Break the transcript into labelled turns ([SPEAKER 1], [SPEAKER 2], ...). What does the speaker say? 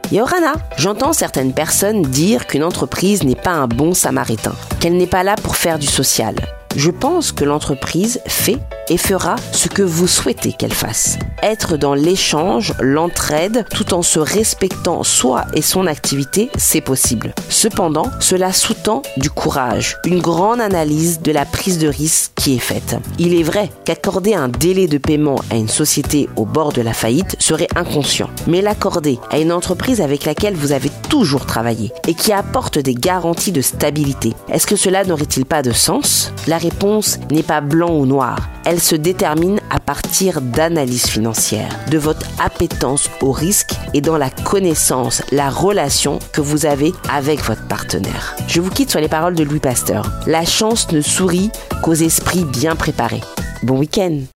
[SPEAKER 1] Yorana, j'entends certaines personnes dire qu'une entreprise n'est pas un bon samaritain, qu'elle n'est pas là pour faire du social. Je pense que l'entreprise fait et fera ce que vous souhaitez qu'elle fasse. Être dans l'échange, l'entraide, tout en se respectant soi et son activité, c'est possible. Cependant, cela sous-tend du courage, une grande analyse de la prise de risque qui est faite. Il est vrai qu'accorder un délai de paiement à une société au bord de la faillite serait inconscient, mais l'accorder à une entreprise avec laquelle vous avez toujours travaillé et qui apporte des garanties de stabilité, est-ce que cela n'aurait-il pas de sens ? La réponse n'est pas blanc ou noir. Elle se détermine à partir d'analyses financières, de votre appétence au risque et dans la connaissance, la relation que vous avez avec votre partenaire. Je vous quitte sur les paroles de Louis Pasteur. La chance ne sourit qu'aux esprits bien préparés. Bon week-end!